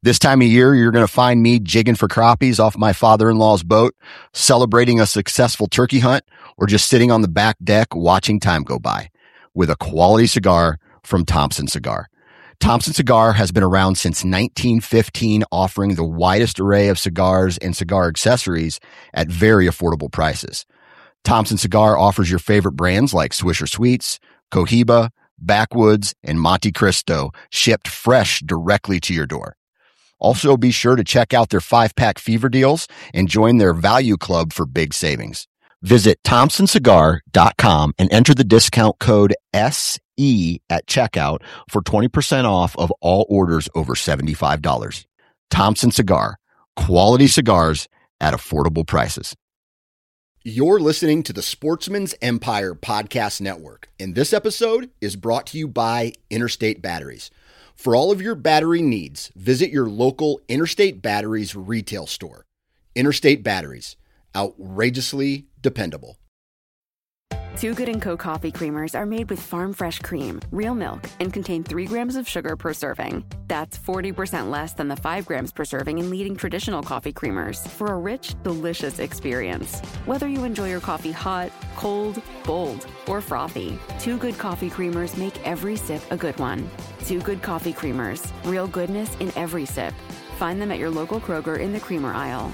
This time of year, you're going to find me jigging for crappies off my father-in-law's boat, celebrating a successful turkey hunt, or just sitting on the back deck watching time go by with a quality cigar from Thompson Cigar. Thompson Cigar has been around since 1915, offering the widest array of cigars and cigar accessories at very affordable prices. Thompson Cigar offers your favorite brands like Swisher Sweets, Cohiba, Backwoods, and Monte Cristo, shipped fresh directly to your door. Also, be sure to check out their 5-pack fever deals and join their value club for big savings. Visit ThompsonCigar.com and enter the discount code SE at checkout for 20% off of all orders over $75. Thompson Cigar, quality cigars at affordable prices. You're listening to the Sportsman's Empire Podcast Network, and this episode is brought to you by Interstate Batteries. For all of your battery needs, visit your local Interstate Batteries retail store. Interstate Batteries, outrageously dependable. Too Good & Co. coffee creamers are made with farm fresh cream, real milk, and contain 3 grams of sugar per serving. That's 40% less than the 5 grams per serving in leading traditional coffee creamers for a rich, delicious experience. Whether you enjoy your coffee hot, cold, bold, or frothy, Too Good coffee creamers make every sip a good one. Too Good coffee creamers, real goodness in every sip. Find them at your local Kroger in the creamer aisle.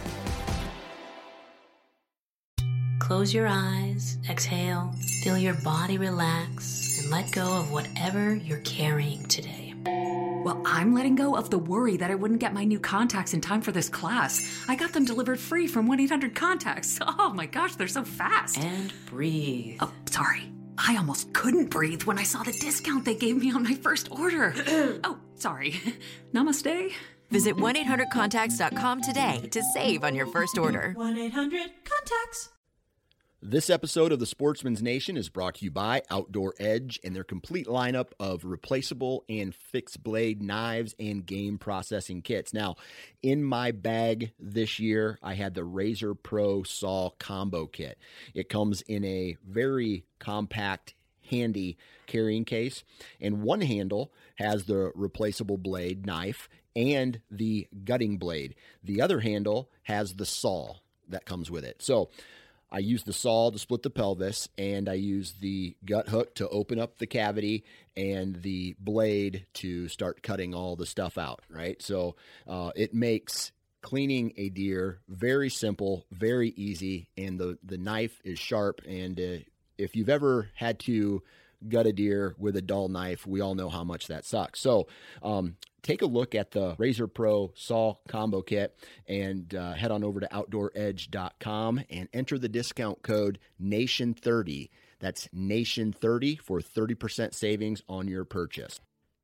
Close your eyes, exhale, feel your body relax, and let go of whatever you're carrying today. Well, I'm letting go of the worry that I wouldn't get my new contacts in time for this class. I got them delivered free from 1-800-CONTACTS. Oh my gosh, they're so fast. And breathe. Oh, sorry. I almost couldn't breathe when I saw the discount they gave me on my first order. Oh, sorry. Namaste. Visit 1-800-CONTACTS.com today to save on your first order. 1-800-CONTACTS. This episode of the Sportsman's Nation is brought to you by Outdoor Edge and their complete lineup of replaceable and fixed blade knives and game processing kits. Now, in my bag this year, I had the Razor Pro Saw Combo Kit. It comes in a very compact, handy carrying case, and one handle has the replaceable blade knife and the gutting blade. The other handle has the saw that comes with it. So I use the saw to split the pelvis, and I use the gut hook to open up the cavity and the blade to start cutting all the stuff out, right? So it makes cleaning a deer very simple, very easy, and the knife is sharp. And if you've ever had to gut a deer with a dull knife, we all know how much that sucks. So take a look at the Razor Pro Saw Combo Kit and head on over to OutdoorEdge.com and enter the discount code NATION30. That's NATION30 for 30% savings on your purchase.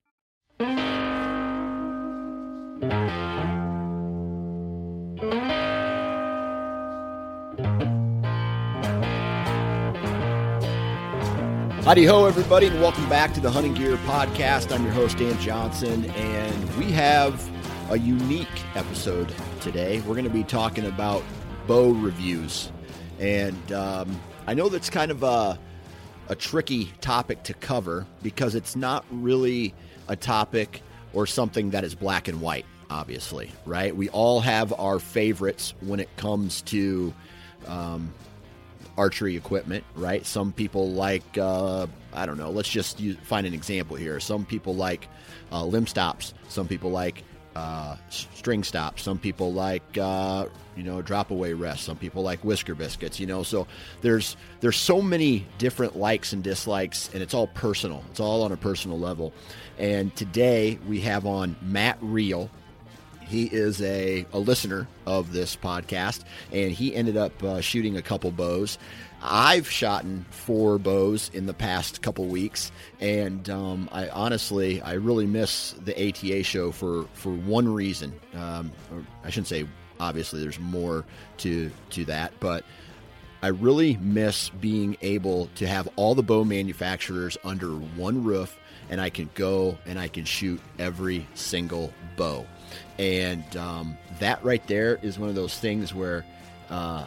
Howdy ho, everybody, and welcome back to the Hunting Gear Podcast. I'm your host, Dan Johnson, and we have a unique episode today. We're going to be talking about bow reviews, and I know that's kind of a tricky topic to cover because it's not really a topic or something that is black and white, obviously, right? We all have our favorites when it comes to archery equipment, right? Some people like, I don't know, let's just find an example here. Some people like limb stops. Some people like string stops. Some people like, drop away rests. Some people like whisker biscuits, so there's so many different likes and dislikes, and it's all personal. It's all on a personal level. And today we have on Matt Reel. He is a listener of this podcast, and he ended up shooting a couple bows. I've shot 4 bows in the past couple weeks, and I really miss the ATA show for one reason. I shouldn't say obviously there's more to that, but I really miss being able to have all the bow manufacturers under one roof, and I can go and I can shoot every single bow. And that right there is one of those things where,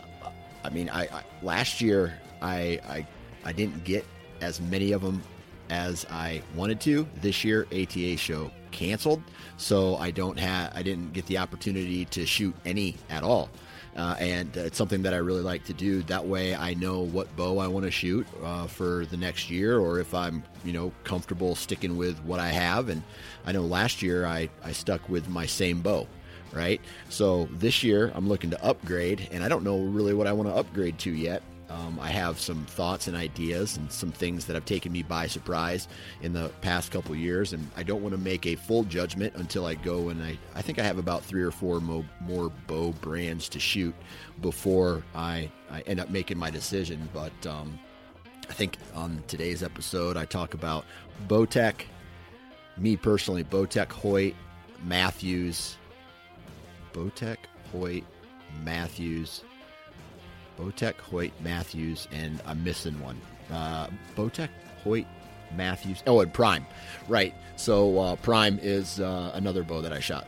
last year I didn't get as many of them as I wanted to. This year, ATA show canceled, so I didn't get the opportunity to shoot any at all. And it's something that I really like to do. That way I know what bow I want to shoot for the next year, or if I'm, comfortable sticking with what I have. And I know last year I stuck with my same bow, right? So this year I'm looking to upgrade, and I don't know really what I want to upgrade to yet. I have some thoughts and ideas and some things that have taken me by surprise in the past couple years, and I don't want to make a full judgment until I go, and I think I have about 3 or 4 more bow brands to shoot before I end up making my decision. But I think on today's episode I talk about Bowtech, me personally, Bowtech, Hoyt, Mathews, Bowtech, Hoyt, Mathews, and I'm missing one. Bowtech, Hoyt, Mathews. Oh, and Prime. Right. So Prime is another bow that I shot.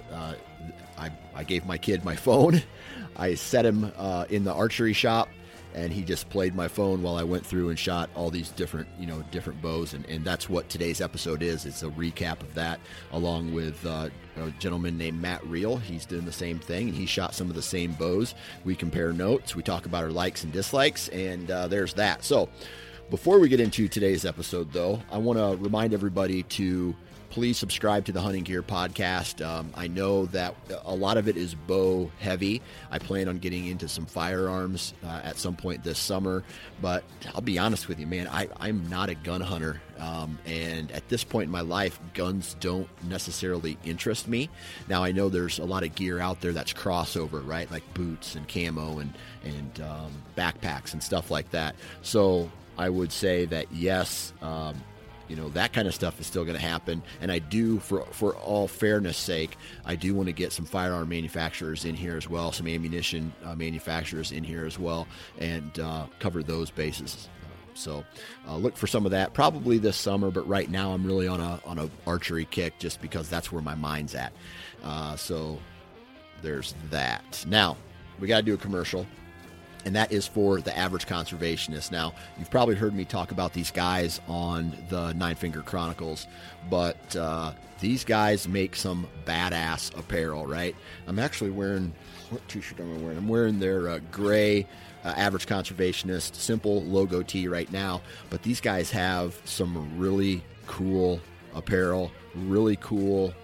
I gave my kid my phone. I set him in the archery shop, and he just played my phone while I went through and shot all these different bows. And that's what today's episode is. It's a recap of that, along with a gentleman named Matt Reel. He's doing the same thing, and he shot some of the same bows. We compare notes. We talk about our likes and dislikes, and there's that. So before we get into today's episode, though, I want to remind everybody to please subscribe to the Hunting Gear Podcast. I know that a lot of it is bow heavy. I plan on getting into some firearms at some point this summer, but I'll be honest with you, man, I'm not a gun hunter. And at this point in my life, guns don't necessarily interest me. Now, I know there's a lot of gear out there that's crossover, right? Like boots and camo and backpacks and stuff like that. So I would say that yes, that kind of stuff is still going to happen. And I do, for all fairness sake, I do want to get some firearm manufacturers in here as well, some ammunition manufacturers in here as well, and cover those bases. So look for some of that probably this summer, but right now I'm really on a archery kick just because that's where my mind's at. So there's that. Now, we got to do a commercial, and that is for the Average Conservationist. Now, you've probably heard me talk about these guys on the Nine Finger Chronicles, but these guys make some badass apparel, right? I'm actually wearing, what t-shirt am I wearing? I'm wearing their gray Average Conservationist simple logo tee right now, but these guys have some really cool apparel, really cool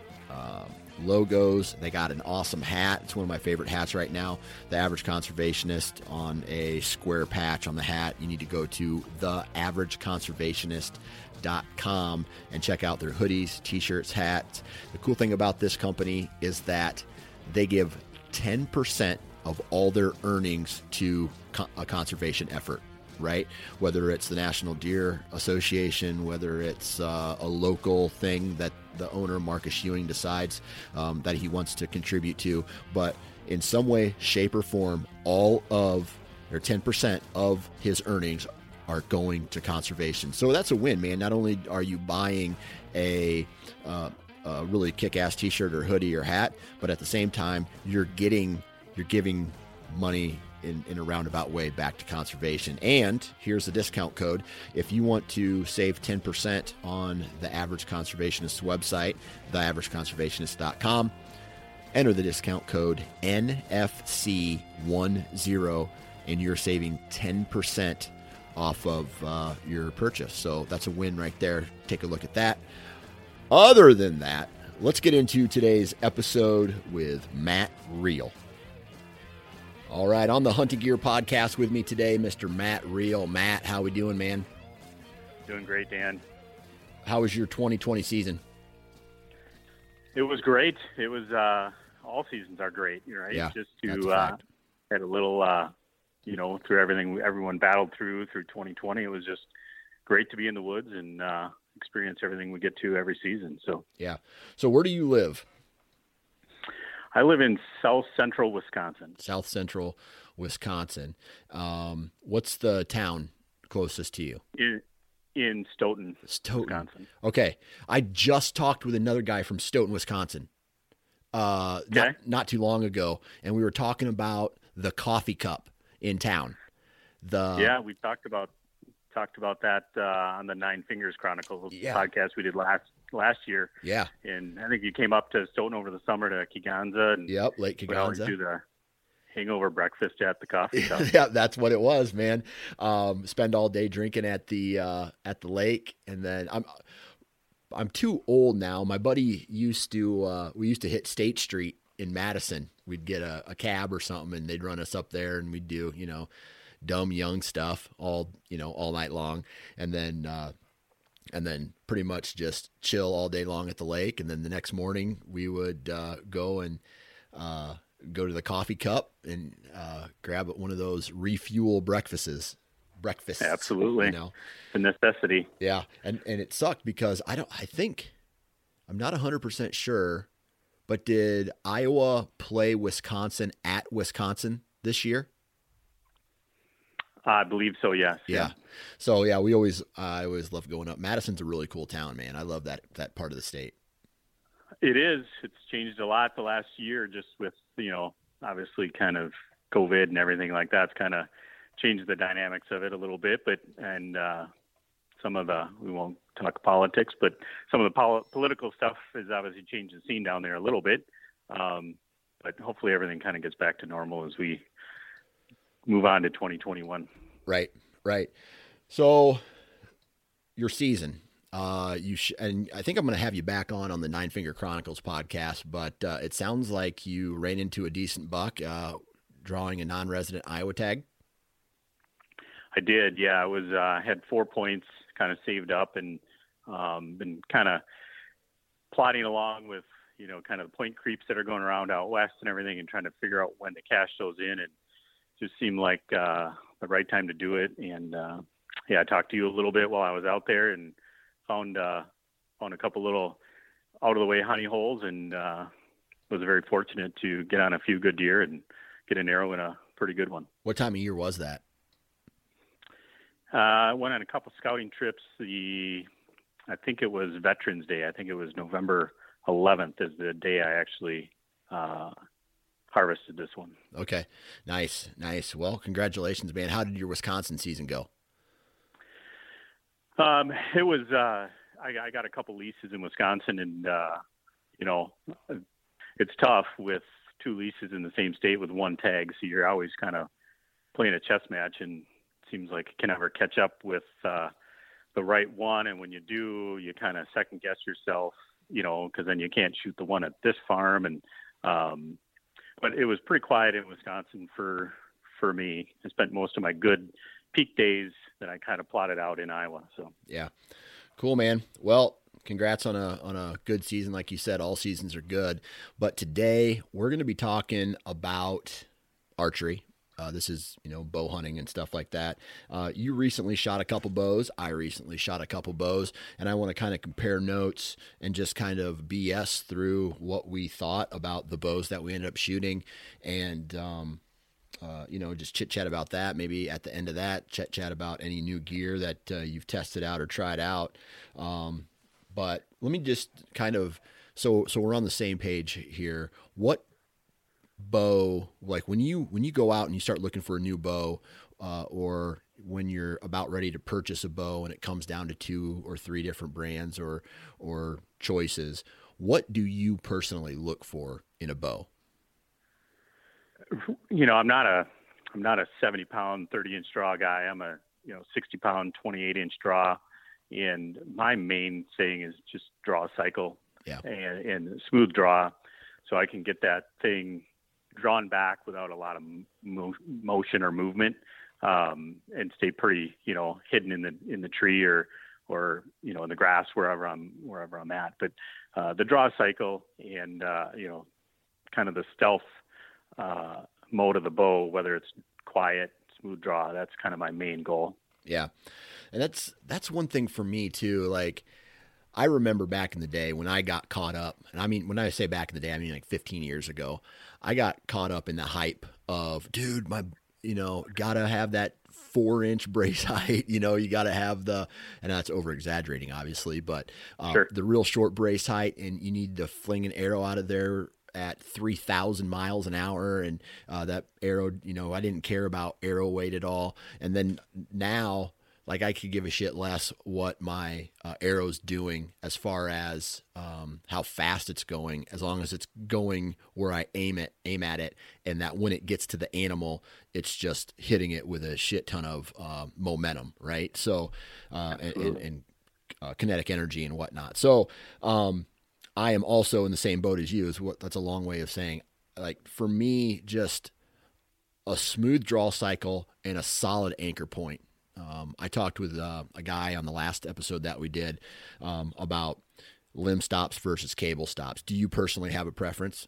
logos. They got an awesome hat. It's one of my favorite hats right now. The Average Conservationist on a square patch on the hat. You need to go to theaverageconservationist.com and check out their hoodies, t-shirts, hats. The cool thing about this company is that they give 10% of all their earnings to a conservation effort, right? Whether it's the National Deer Association, whether it's a local thing that the owner, Marcus Ewing, decides that he wants to contribute to. But in some way, shape, or form, all of, or 10% of his earnings are going to conservation. So that's a win, man. Not only are you buying a really kick-ass t-shirt or hoodie or hat, but at the same time, you're giving money in a roundabout way back to conservation. And here's the discount code. If you want to save 10% on the Average Conservationist's website, theaverageconservationist.com, enter the discount code NFC10, and you're saving 10% off of your purchase. So that's a win right there. Take a look at that. Other than that, let's get into today's episode with Matt Reel. All right, on the Hunting Gear Podcast with me today, Mr. Matt Reel. Matt, how we doing, man? Doing great, Dan. How was your 2020 season? It was great. It was all seasons are great, right? Yeah, just to had a little, through everything everyone battled through 2020. It was just great to be in the woods and experience everything we get to every season. So yeah. So where do you live? I live in South Central Wisconsin. South Central Wisconsin. What's the town closest to you? In Stoughton, Wisconsin. Okay. I just talked with another guy from Stoughton, Wisconsin, not too long ago, and we were talking about the coffee cup in town. We talked about talked about that on the Nine Fingers Chronicles Yeah. podcast we did last year. Yeah. And I think you came up to Stoughton over the summer to Kegonsa. And Yep. Lake went out and Kegonsa. do the hangover breakfast at the coffee shop. Yeah, that's what it was, man. Spend all day drinking at the lake, and then I'm too old now. My buddy used to we used to hit State Street in Madison. We'd get a cab or something, and they'd run us up there, and we'd do dumb young stuff all night long, and then pretty much just chill all day long at the lake, and then the next morning we would go to the coffee cup and grab one of those refuel breakfasts. Absolutely. The necessity. Yeah. And it sucked because I'm not 100% sure, but did Iowa play Wisconsin at Wisconsin this year? I believe so. Yes. Yeah. So yeah, I always love going up. Madison's a really cool town, man. I love that part of the state. It is. It's changed a lot the last year, just with, obviously kind of COVID and everything like that's kind of changed the dynamics of it a little bit. But, some of we won't talk politics, but some of the political stuff has obviously changed the scene down there a little bit. But hopefully everything kind of gets back to normal as we move on to 2021. Right. So your season, and I think I'm going to have you back on the Nine Finger Chronicles podcast, but it sounds like you ran into a decent buck, drawing a non-resident Iowa tag. I did. Yeah. I was, had 4 points kind of saved up and, been kind of plodding along with, kind of the point creeps that are going around out west and everything, and trying to figure out when to cash those in. And just seemed like, the right time to do it. And, I talked to you a little bit while I was out there and found a couple little out of the way honey holes, and, was very fortunate to get on a few good deer and get an arrow in a pretty good one. What time of year was that? I went on a couple scouting trips. I think it was Veterans Day. I think it was November 11th is the day I actually harvested this one. Okay. Nice. Well, congratulations, man. How did your Wisconsin season go? It was, I got a couple leases in Wisconsin, and, it's tough with 2 leases in the same state with 1 tag. So you're always kind of playing a chess match, and it seems like you can never catch up with, the right one. And when you do, you kind of second guess yourself, cause then you can't shoot the one at this farm. And, but it was pretty quiet in Wisconsin for me. I spent most of my good peak days that I kind of plotted out in Iowa. So yeah, cool, man. Well, congrats on a good season. Like you said, all seasons are good, but today we're going to be talking about archery. This is, bow hunting and stuff like that. You recently shot a couple bows. I recently shot a couple bows, and I want to kind of compare notes and just kind of BS through what we thought about the bows that we ended up shooting, and just chit chat about that. Maybe at the end of that, chat about any new gear that you've tested out or tried out. But let me just kind of, so we're on the same page here. What bow, like when you go out and you start looking for a new bow, or when you're about ready to purchase a bow and it comes down to 2 or 3 different brands or choices, what do you personally look for in a bow? I'm not a 70-pound, 30-inch draw guy. I'm a 60-pound, 28-inch draw, and my main saying is just draw a cycle, and smooth draw, so I can get that thing drawn back without a lot of motion or movement, and stay pretty hidden in the tree or in the grass wherever I'm at. But the draw cycle and kind of the stealth mode of the bow, whether it's quiet, smooth draw, that's kind of my main goal. Yeah. And that's one thing for me too. Like, I remember back in the day when I got caught up, and I mean, when I say back in the day, I mean like 15 years ago, I got caught up in the hype of, dude, gotta have that 4-inch brace height, you gotta have and that's over exaggerating obviously, but sure, the real short brace height, and you need to fling an arrow out of there at 3,000 miles an hour. And that arrow, I didn't care about arrow weight at all. And then now, Like I could give a shit less what my arrow's doing as far as how fast it's going, as long as it's going where I aim at it, and that when it gets to the animal, it's just hitting it with a shit ton of momentum, right? So and kinetic energy and whatnot. So I am also in the same boat as you. That's a long way of saying, like, for me, just a smooth draw cycle and a solid anchor point. I talked with a guy on the last episode that we did about limb stops versus cable stops. Do you personally have a preference?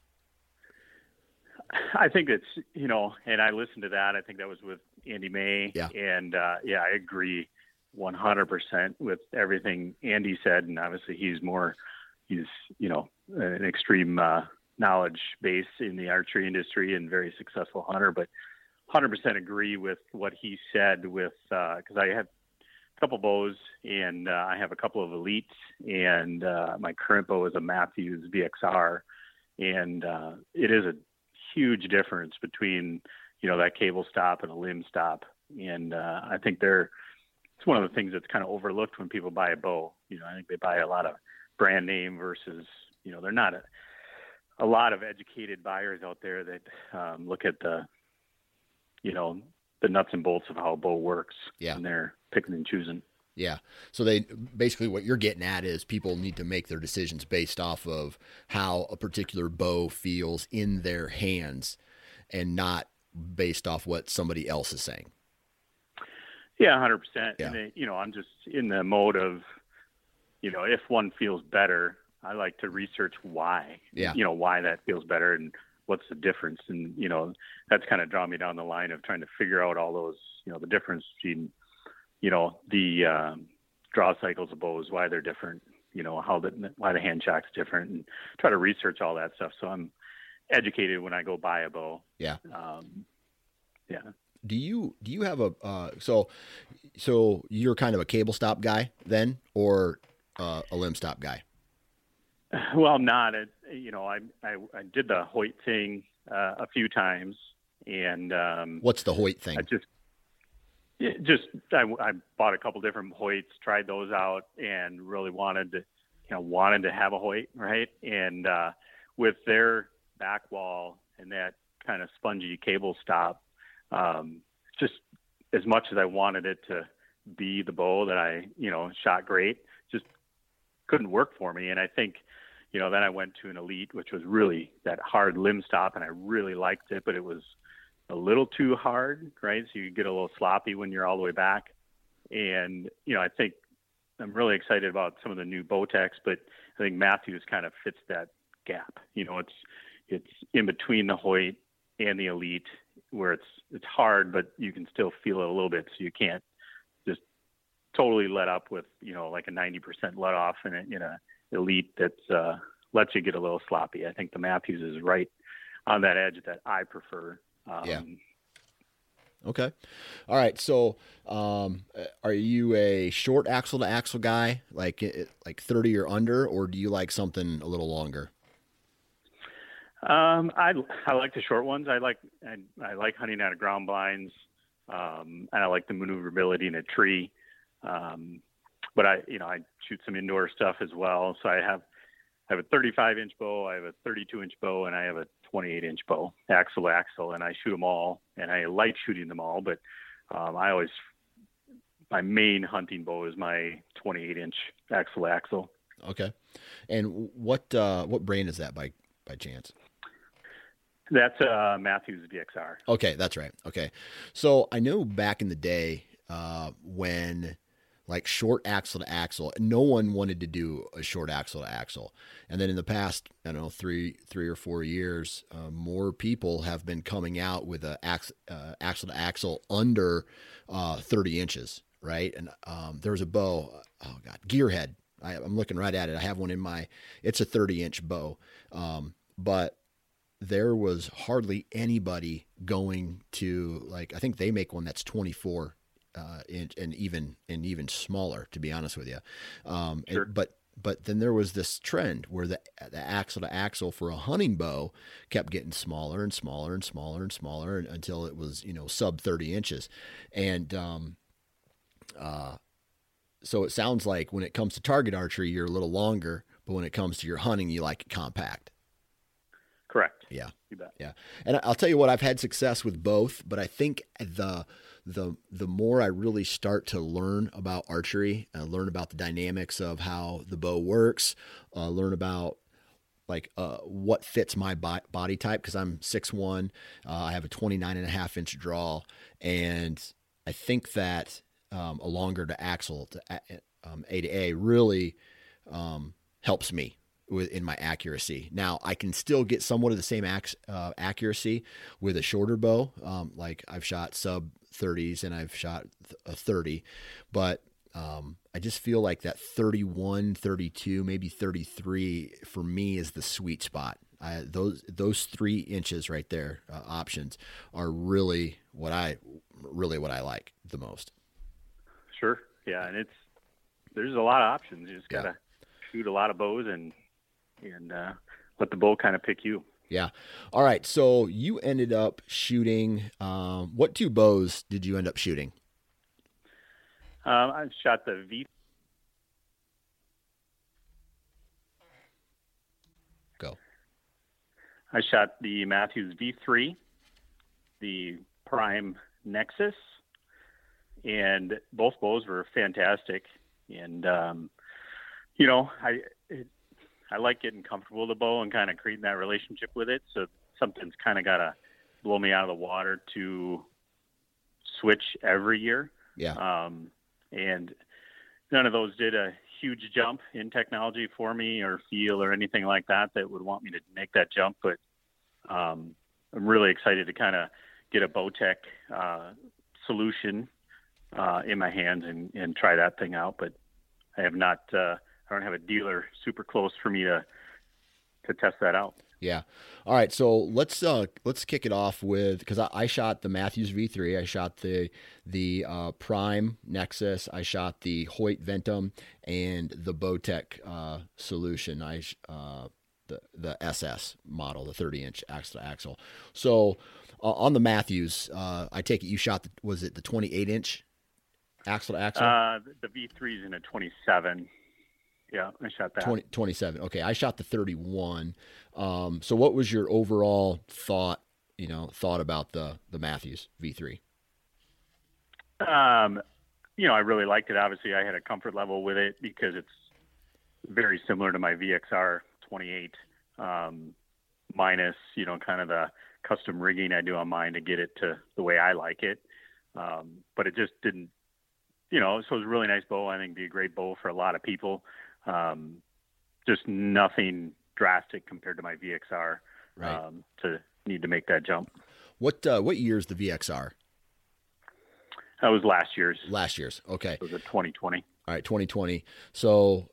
I think it's, and I listened to that. I think that was with Andy May. Yeah. And I agree 100% with everything Andy said. And obviously he's an extreme knowledge base in the archery industry and very successful hunter, but 100% agree with what he said with, cause I have a couple bows and I have a couple of elites, and my current bow is a Mathews VXR. And it is a huge difference between, that cable stop and a limb stop. And I think it's one of the things that's kind of overlooked when people buy a bow. I think they buy a lot of brand name versus, they're not a lot of educated buyers out there that look at the nuts and bolts of how a bow works. Yeah. And they're picking and choosing. Yeah. So basically what you're getting at is people need to make their decisions based off of how a particular bow feels in their hands and not based off what somebody else is saying. Yeah, 100%. Yeah. And, I'm just in the mode of, if one feels better, I like to research why, why that feels better and what's the difference. And, that's kind of drawn me down the line of trying to figure out all those, the difference between, the draw cycles of bows, why they're different, why the hand shock's different, and try to research all that stuff. So I'm educated when I go buy a bow. Yeah. Yeah. Do you have a, so you're kind of a cable stop guy then, or a limb stop guy? Well, I'm not. I did the Hoyt thing a few times, and what's the Hoyt thing? I bought a couple different Hoyts, tried those out, and really wanted to have a Hoyt, right? And with their back wall and that kind of spongy cable stop, just as much as I wanted it to be the bow that I shot great, just couldn't work for me. And I think, then I went to an Elite, which was really that hard limb stop, and I really liked it, but it was a little too hard, right? So you get a little sloppy when you're all the way back. And, I think I'm really excited about some of the new Bowtechs, but I think Mathews kind of fits that gap. It's in between the Hoyt and the Elite, where it's hard, but you can still feel it a little bit. So you can't just totally let up with, like a 90% let off in a Elite that's lets you get a little sloppy. I think the Mathews is right on that edge that I prefer. Yeah. Okay. All right. So, are you a short axle to axle guy, like 30 or under, or do you like something a little longer? I like the short ones. I like hunting out of ground blinds. And I like the maneuverability in a tree. But I shoot some indoor stuff as well. So I have a 35-inch bow, I have a 32-inch bow, and I have a 28-inch bow, axle to axle, and I shoot them all, and I like shooting them all. But my main hunting bow is my 28-inch axle to axle. Okay. And what brand is that by chance? That's Mathews VXR. Okay, that's right. Okay. So I know back in the day when like short axle to axle, no one wanted to do a short axle to axle. And then in the past, I don't know, three or 4 years, more people have been coming out with a axle to axle under 30 inches, right? And there was a bow, Gearhead. I'm looking right at it. I have one it's a 30-inch bow. But there was hardly anybody going to, like, I think they make one that's 24 inch and even smaller, to be honest with you. Sure. But then there was this trend where the axle to axle for a hunting bow kept getting smaller and smaller and smaller and smaller until it was, sub 30 inches. And So it sounds like when it comes to target archery, you're a little longer, but when it comes to your hunting, you like it compact. Correct. Yeah. You bet. Yeah. And I'll tell you what, I've had success with both, but I think the more I really start to learn about archery, learn about the dynamics of how the bow works, learn about what fits my body type, because I'm 6'1", I have a 29.5-inch draw, and I think that a longer to axle to A to A really helps me in my accuracy. Now I can still get somewhat of the same accuracy with a shorter bow. Like I've shot sub 30s and I've shot a 30, but I just feel like that 31, 32, maybe 33 for me is the sweet spot. Those 3 inches right there, options, are really what I like the most. Sure. Yeah. And there's a lot of options. You just got to shoot a lot of bows and let the bow kind of pick you. Yeah. All right. So you ended up shooting, what 2 bows did you end up shooting? I shot the V. Go. I shot the Mathews V3, the Prime Nexus, and both bows were fantastic. And, I like getting comfortable with the bow and kind of creating that relationship with it. So something's kind of got to blow me out of the water to switch every year. Yeah. And none of those did a huge jump in technology for me or feel or anything like that would want me to make that jump. But I'm really excited to kind of get a Bowtech solution in my hands and try that thing out. But I have not, I don't have a dealer super close for me to test that out. Yeah. All right. So let's kick it off with, because I shot the Mathews V3, I shot the Prime Nexus, I shot the Hoyt Ventum, and the Bowtech solution. The SS model, the 30-inch axle to axle. So on the Mathews, I take it you shot was it the 28-inch axle to axle? The V3 is in a 27. Yeah, I shot that. 27. Okay, I shot the 31. So what was your overall thought about the Mathews V3? I really liked it. Obviously, I had a comfort level with it because it's very similar to my VXR 28, minus, kind of the custom rigging I do on mine to get it to the way I like it. But it just didn't, so it was a really nice bow. I think it'd be a great bow for a lot of people. Just nothing drastic compared to my VXR, right. To need to make that jump. What year is the VXR? That was last year's. Last year's. Okay. It was a 2020. All right. 2020. So,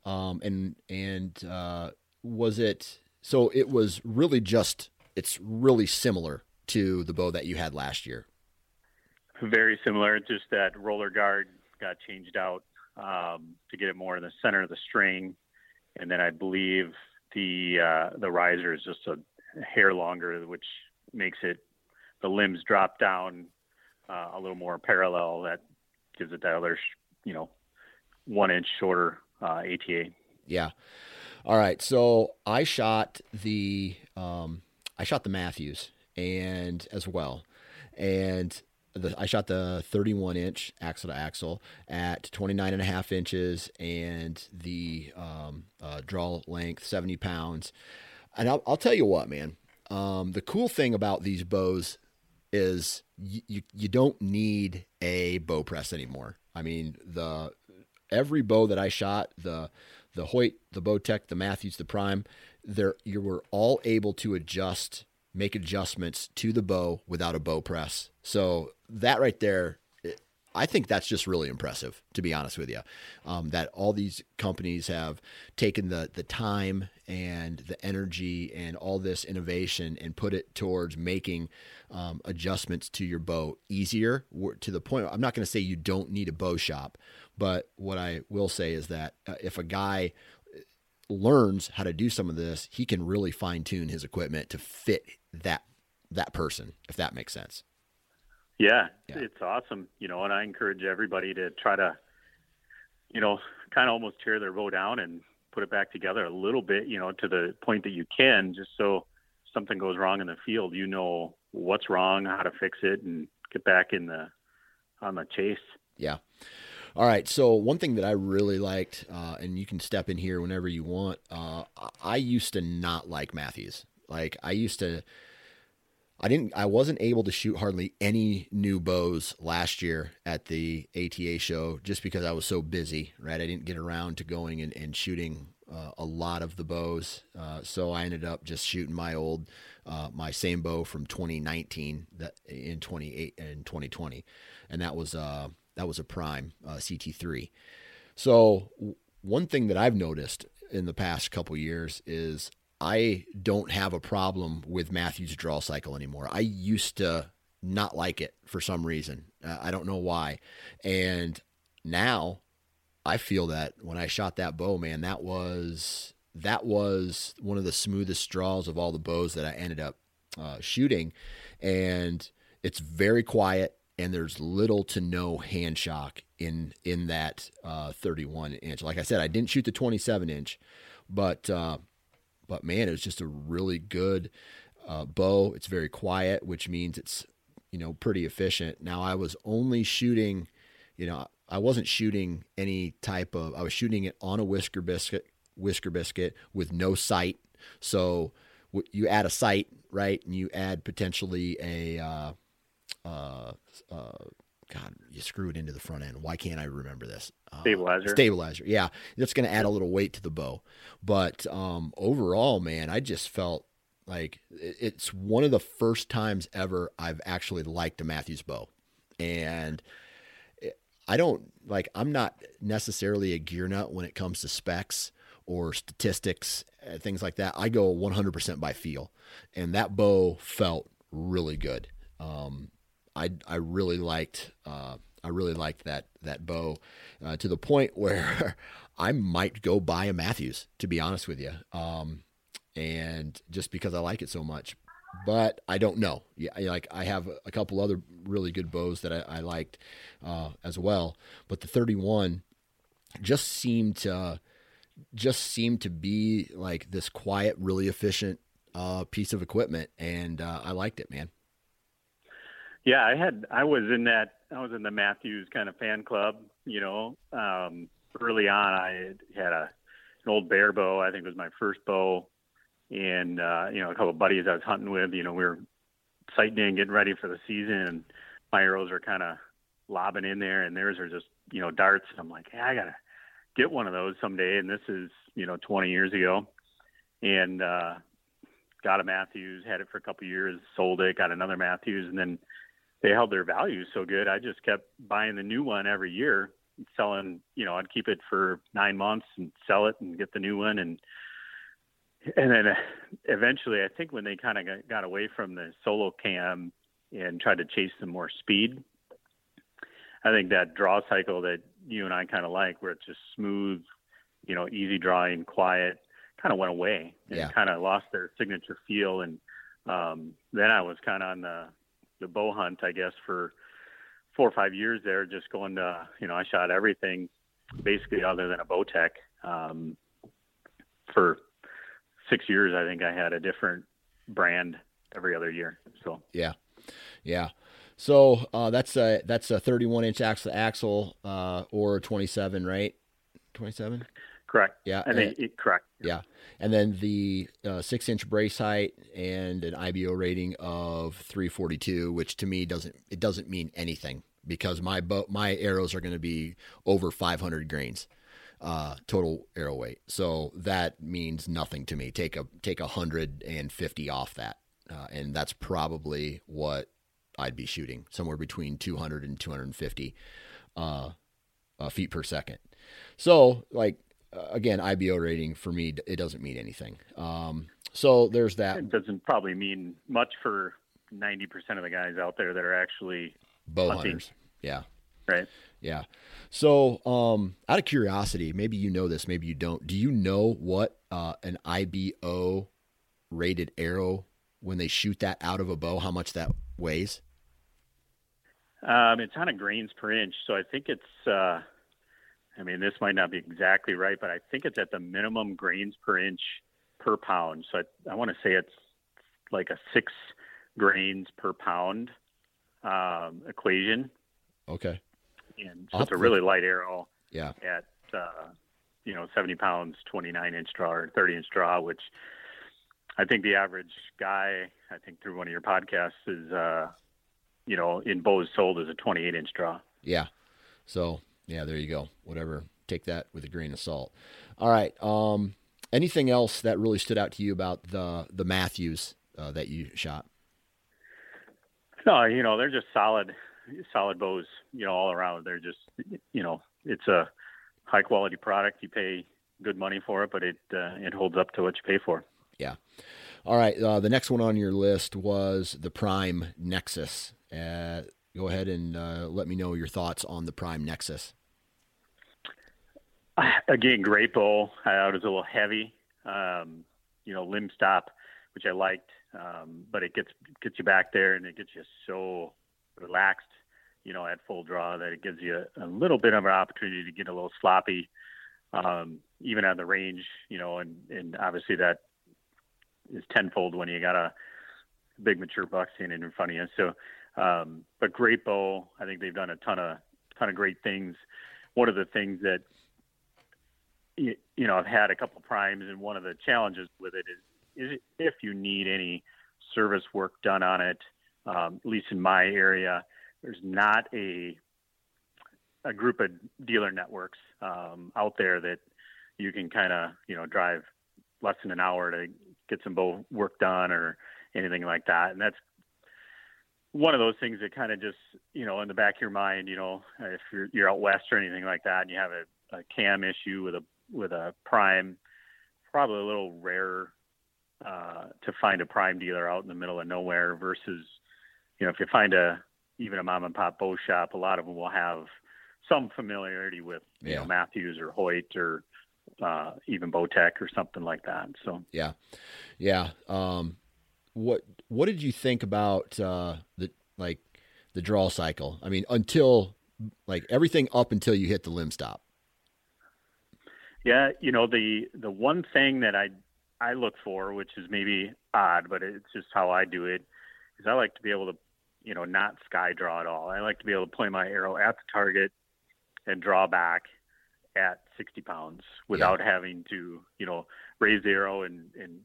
was it, so it was really it's really similar to the bow that you had last year. Very similar. Just that roller guard got changed out to get it more in the center of the string, and then I believe the riser is just a hair longer, which makes the limbs drop down a little more parallel. That gives it that other 1 inch shorter ATA. Yeah. All right. So I shot the Mathews and as well, and I shot the 31-inch axle to axle at 29.5 inches and the draw length 70 pounds. And I'll tell you what, man, the cool thing about these bows is you don't need a bow press anymore. I mean, every bow that I shot, the Hoyt, the Bowtech, the Mathews, the Prime, you were all able to make adjustments to the bow without a bow press. So that right there, I think that's just really impressive, to be honest with you, that all these companies have taken the time and the energy and all this innovation and put it towards making adjustments to your bow easier, to the point. I'm not going to say you don't need a bow shop, but what I will say is that if a guy learns how to do some of this, he can really fine tune his equipment to fit that person, if that makes sense. Yeah, it's awesome. And I encourage everybody to try to, kind of almost tear their bow down and put it back together a little bit, to the point that you can, just so something goes wrong in the field, what's wrong, how to fix it, and get back on the chase. Yeah. All right. So one thing that I really liked, and you can step in here whenever you want. I used to not like Mathews. Like I wasn't able to shoot hardly any new bows last year at the ATA show just because I was so busy, right? I didn't get around to going and shooting a lot of the bows. So I ended up just shooting my same bow from 2019 in 2020. And that was a Prime CT3. So one thing that I've noticed in the past couple years is I don't have a problem with Mathews' draw cycle anymore. I used to not like it for some reason. I don't know why. And now I feel that when I shot that bow, man, that was one of the smoothest draws of all the bows that I ended up shooting. And it's very quiet, and there's little to no hand shock in that 31 inch. Like I said, I didn't shoot the 27 inch, but man, it was just a really good bow. It's very quiet, which means it's, pretty efficient. Now I was only shooting, I wasn't shooting any type of, I was shooting it on a whisker biscuit with no sight. So you add a sight, right? And you add potentially a, God, you screw it into the front end. Why can't I remember this? Stabilizer. Yeah. That's going to add a little weight to the bow. But overall, man, I just felt like it's one of the first times ever I've actually liked a Mathews bow. And I'm not necessarily a gear nut when it comes to specs or statistics, things like that. I go 100% by feel. And that bow felt really good. I really liked that bow to the point where I might go buy a Mathews, to be honest with you. And just because I like it so much, but I don't know. Yeah. I have a couple other really good bows that I liked, as well, but the 31 just seemed to be like this quiet, really efficient, piece of equipment. And, I liked it, man. Yeah, I was in the Mathews kind of fan club, early on. I had an old Bear bow. I think it was my first bow. And, a couple of buddies I was hunting with, we were sighting in, getting ready for the season. And my arrows are kind of lobbing in there, and theirs are just, darts. And I'm like, hey, I got to get one of those someday. And this is, 20 years ago. And got a Mathews, had it for a couple of years, sold it, got another Mathews, and then they held their value so good. I just kept buying the new one every year, selling, I'd keep it for 9 months and sell it and get the new one. And then eventually, I think when they kind of got away from the solo cam and tried to chase some more speed, I think that draw cycle that you and I kind of like, where it's just smooth, easy drawing, quiet, kind of went away and kind of lost their signature feel. And then I was kind of on the bow hunt, I guess, for 4 or 5 years there, just going to, I shot everything basically other than a Bowtech. For 6 years, I think I had a different brand every other year. So, yeah. So, that's a 31 inch axle, or 27, right? 27? Correct. Yeah. I think correct. Yeah. And then the 6 inch brace height and an IBO rating of 342, which to me doesn't mean anything, because my arrows are going to be over 500 grains, total arrow weight. So that means nothing to me. Take 150 off that. And that's probably what I'd be shooting, somewhere between 200 and 250, feet per second. So again, IBO rating for me, it doesn't mean anything. So there's that. It doesn't probably mean much for 90% of the guys out there that are actually bow hunters. Yeah. Right. Yeah. So, out of curiosity, maybe you know this, maybe you don't. Do you know what an IBO rated arrow, when they shoot that out of a bow, how much that weighs? It's on a grains per inch, so I think it's. This might not be exactly right, but I think it's at the minimum grains per inch per pound. So I want to say it's like a 6 grains per pound equation. Okay. And so it's a really light arrow. Yeah. At 70 pounds, 29-inch draw or 30-inch draw, which I think the average guy, I think through one of your podcasts, is in bows sold as a 28-inch draw. Yeah. So yeah, there you go. Whatever. Take that with a grain of salt. All right. Anything else that really stood out to you about the Mathews that you shot? No, they're just solid bows, all around. They're just, it's a high quality product. You pay good money for it, but it holds up to what you pay for. Yeah. All right. The next one on your list was the Prime Nexus. Go ahead and let me know your thoughts on the Prime Nexus. Again, great bow. It was a little heavy, limb stop, which I liked, but it gets you back there and it gets you so relaxed, at full draw that it gives you a little bit of an opportunity to get a little sloppy, even on the range, and obviously that is tenfold when you got a big mature buck standing in front of you. So, but great bow. I think they've done a ton of great things. One of the things that, I've had a couple primes, and one of the challenges with it is if you need any service work done on it, at least in my area, there's not a group of dealer networks out there that you can kind of, drive less than an hour to get some bow work done or anything like that. And that's one of those things that kind of just, in the back of your mind, if you're out west or anything like that and you have a cam issue with a prime, probably a little rarer to find a prime dealer out in the middle of nowhere versus, if you find even a mom and pop bow shop, a lot of them will have some familiarity with, Mathews or Hoyt or even Bowtech or something like that. So, yeah. What did you think about the draw cycle? I mean, until everything up until you hit the limb stop. Yeah, the one thing that I look for, which is maybe odd, but it's just how I do it, is I like to be able to, not sky draw at all. I like to be able to point my arrow at the target and draw back at 60 pounds without having to, raise the arrow. And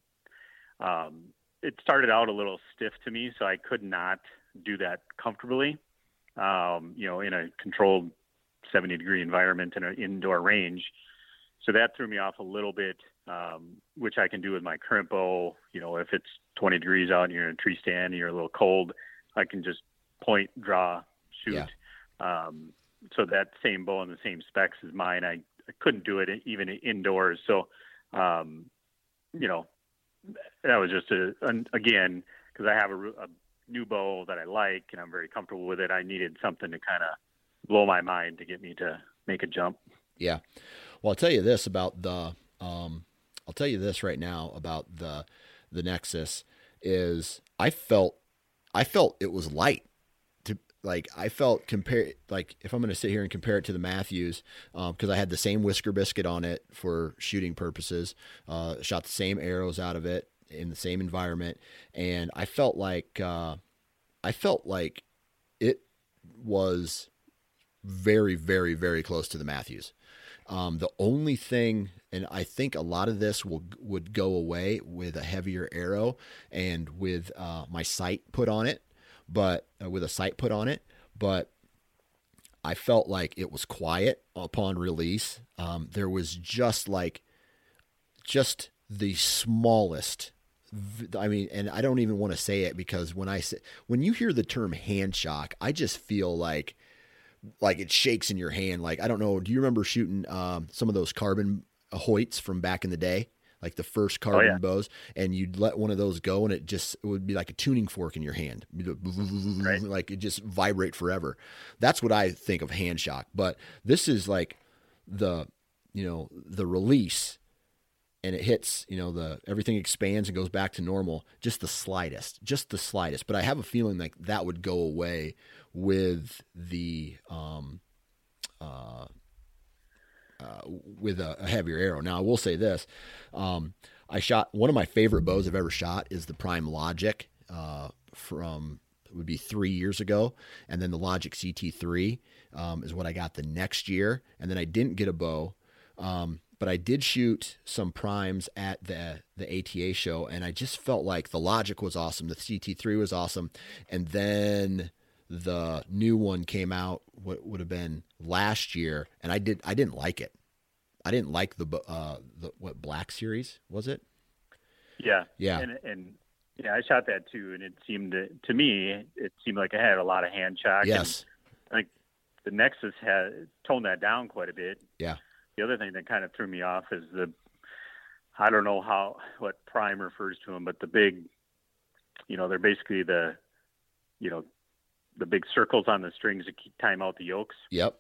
it started out a little stiff to me, so I could not do that comfortably, in a controlled 70-degree environment in an indoor range. So that threw me off a little bit, which I can do with my current bow. If it's 20 degrees out and you're in a tree stand and you're a little cold, I can just point, draw, shoot. Yeah. So that same bow and the same specs as mine, I couldn't do it even indoors. So, that was just again, because I have a new bow that I like and I'm very comfortable with it. I needed something to kind of blow my mind to get me to make a jump. Yeah. Well, I'll tell you this about right now about the Nexus is I felt it was light. I felt if I'm going to sit here and compare it to the Mathews, because I had the same whisker biscuit on it for shooting purposes, shot the same arrows out of it in the same environment. And I felt like it was very, very, very close to the Mathews. The only thing, and I think a lot of this would go away with a heavier arrow and with my sight put on it, but I felt like it was quiet upon release. There was just the smallest. I mean, and I don't even want to say it because when you hear the term hand shock, I just feel like it shakes in your hand. I don't know. Do you remember shooting some of those carbon Hoyts from back in the day? Like the first carbon bows, and you'd let one of those go and it would be like a tuning fork in your hand. Right. Like it just vibrate forever. That's what I think of hand shock. But this is like the release and it hits, everything expands and goes back to normal, just the slightest. But I have a feeling like that would go away with the with a heavier arrow. Now I will say this, I shot one of my favorite bows I've ever shot is the Prime Logic from it would be 3 years ago, and then the Logic CT3 is what I got the next year, and then I didn't get a bow, but I did shoot some primes at the ATA show, and I just felt like the Logic was awesome, the CT3 was awesome, and then the new one came out, what would have been last year, and I didn't like it. I didn't like the what Black Series was it? Yeah. And yeah, I shot that too, and it seemed to me it seemed like it had a lot of hand shock. Yes. And, like the Nexus had toned that down quite a bit. Yeah. The other thing that kind of threw me off is I don't know what Prime refers to them, but the big, they're basically the big circles on the strings that keep time out the yokes. Yep.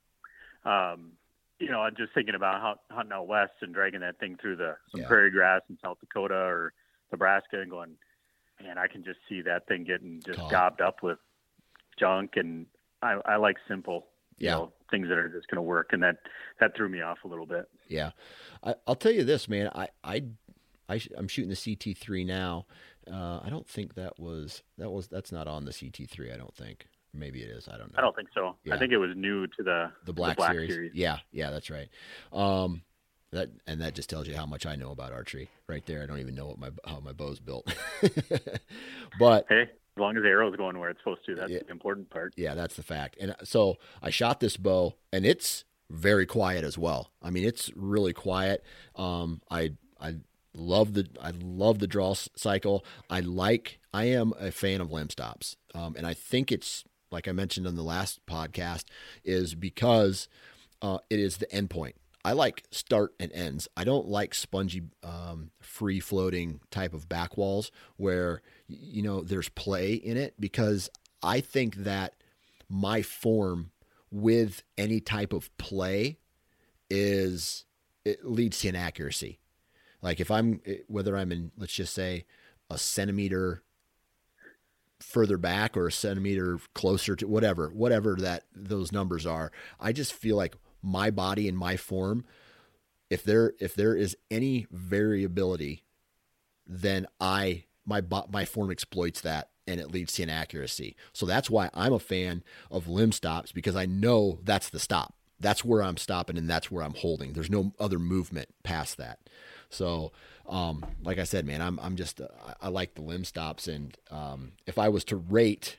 I'm just thinking about hunting out west and dragging that thing through some prairie grass in South Dakota or Nebraska and going, man, I can just see that thing getting just gobbed up with junk. And I like simple, things that are just going to work. And that threw me off a little bit. Yeah. I'll tell you this, man, I'm shooting the CT3 now. I don't think that's not on the CT3. I don't think. Maybe it is. I don't know. I don't think so. Yeah. I think it was new to the Black series. Yeah, that's right. That just tells you how much I know about archery right there. I don't even know how my bow's built. But hey, as long as the arrow's going where it's supposed to, that's the important part. Yeah, that's the fact. And so I shot this bow, and it's very quiet as well. I mean, it's really quiet. I love the draw cycle. I am a fan of limb stops. And I think it's, like I mentioned on the last podcast, is because it is the end point. I like start and ends. I don't like spongy, free floating type of back walls where, there's play in it, because I think that my form with any type of play it leads to inaccuracy. Like whether I'm in, let's just say, a centimeter further back or a centimeter closer to whatever that those numbers are, I just feel like my body and my form, if there is any variability, then my form exploits that, and it leads to inaccuracy. So that's why I'm a fan of limb stops, because I know that's the stop. That's where I'm stopping, and that's where I'm holding. There's no other movement past that. So, like I said, man, I like the limb stops. And, if I was to rate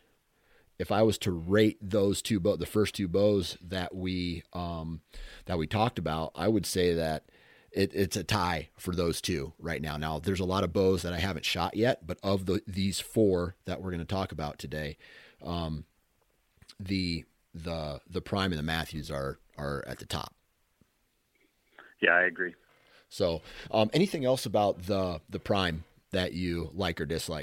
those the first two bows that we talked about, I would say that it's a tie for those two right now. Now there's a lot of bows that I haven't shot yet, but of these four that we're going to talk about today, the Prime and the Mathews are at the top. Yeah, I agree. So, anything else about the Prime that you like or dislike?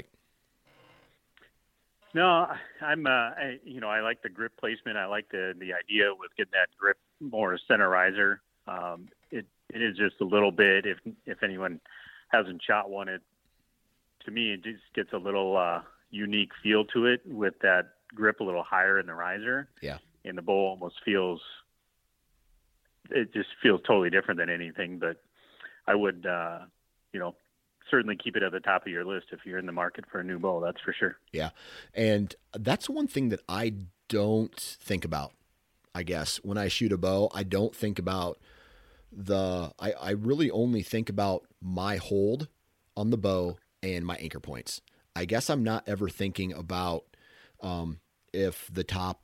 No, I like the grip placement. I like the idea with getting that grip more center riser. It is just a little bit, if anyone hasn't shot one, to me, it just gets a little unique feel to it with that grip a little higher in the riser. Yeah. And the bow almost feels totally different than anything, but I would, certainly keep it at the top of your list if you're in the market for a new bow. That's for sure. Yeah. And that's one thing that I don't think about, I guess. When I shoot a bow, I don't think about I really only think about my hold on the bow and my anchor points. I guess I'm not ever thinking about, if the top,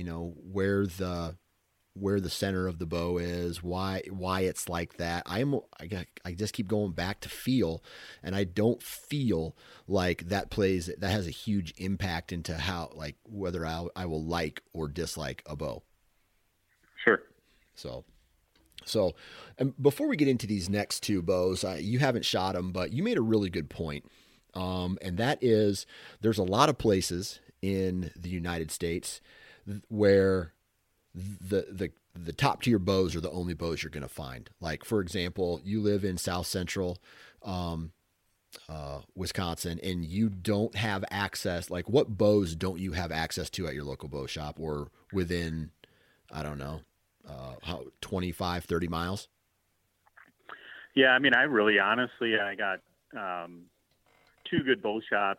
where the center of the bow is, why it's like that. I just keep going back to feel, and I don't feel like that has a huge impact into how, like, whether I will like or dislike a bow. Sure. So, and before we get into these next two bows, you haven't shot them, but you made a really good point. And that is, there's a lot of places in the United States where the the top tier bows are the only bows you're going to find. Like, for example, you live in South Central, Wisconsin, and you don't have access. Like, what bows don't you have access to at your local bow shop or within, I don't know, 25, 30 miles? Yeah. I mean, I got, 2 good bow shops,